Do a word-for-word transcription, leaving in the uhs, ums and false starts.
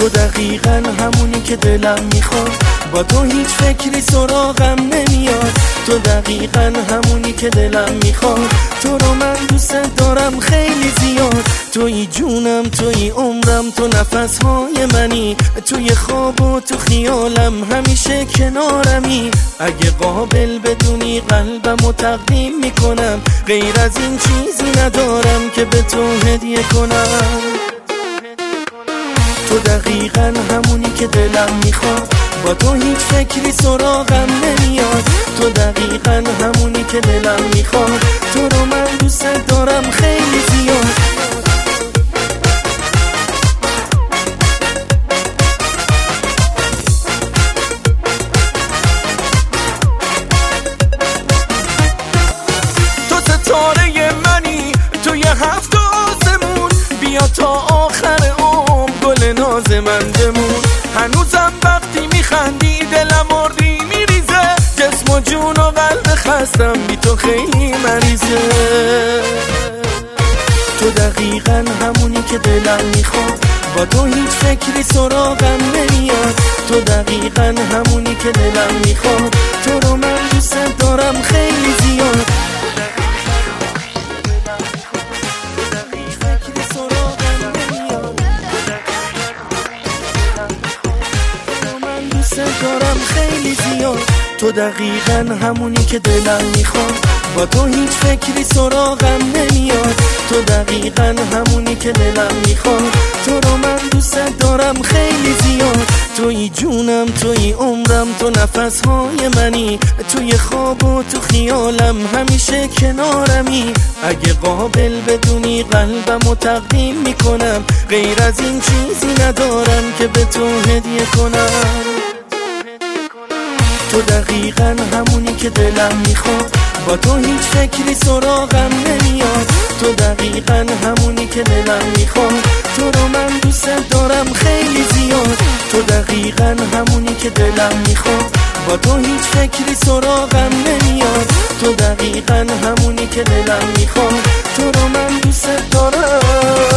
تو دقیقاً همونی که دلم میخواد، با تو هیچ فکری سراغم نمیاد. تو دقیقاً همونی که دلم میخواد، تو رو من دوست دارم خیلی زیاد. توی جونم، توی عمرم، تو نفسهای منی، توی خواب و تو خیالم همیشه کنارمی. اگه قابل بدونی قلبمو تقدیم میکنم، غیر از این چیزی ندارم که به تو هدیه کنم. تو دقیقاً همونی که دلم میخواد، با تو هیچ فکری سراغم نمیاد. تو دقیقاً همونی که دلم میخواد، تو رو من دوست دارم خیلی زیاد. تو ستاره منی توی هفت آسمون، بیا تا آخر عمر گل ناز من بمون. هنوزم وقتی میخندی دلم مردی میریزه، جسم و جون و قلب خستم بی تو خیلی مریضه. تو دقیقاً همونی که دلم میخواد، با تو هیچ فکری سراغم نمیاد. تو دقیقاً همونی که دلم میخواد، تو رو من دوست دارم خیلی زیاد. دارم خیلی زیاد. تو دقیقاً همونی که دلم میخواد، با تو هیچ فکری سراغم نمیاد. تو دقیقاً همونی که دلم میخواد، تو رو من دوست دارم خیلی زیاد. توی جونم، توی عمرم، تو نفسهای منی، توی خواب و تو خیالم همیشه کنارمی. اگه قابل بدونی قلبمو تقدیم میکنم، غیر از این چیزی ندارم که به تو هدیه کنم. تو دقیقاً همونی که دلم میخواد، با تو هیچ فکری سراغم نمیاد. تو دقیقاً همونی که دلم میخواد، تو رو من دوست دارم خیلی زیاد. تو دقیقاً همونی که دلم میخواد، با تو هیچ فکری سراغم نمیاد. تو دقیقاً همونی که دلم میخواد، تو رو من دوست دارم.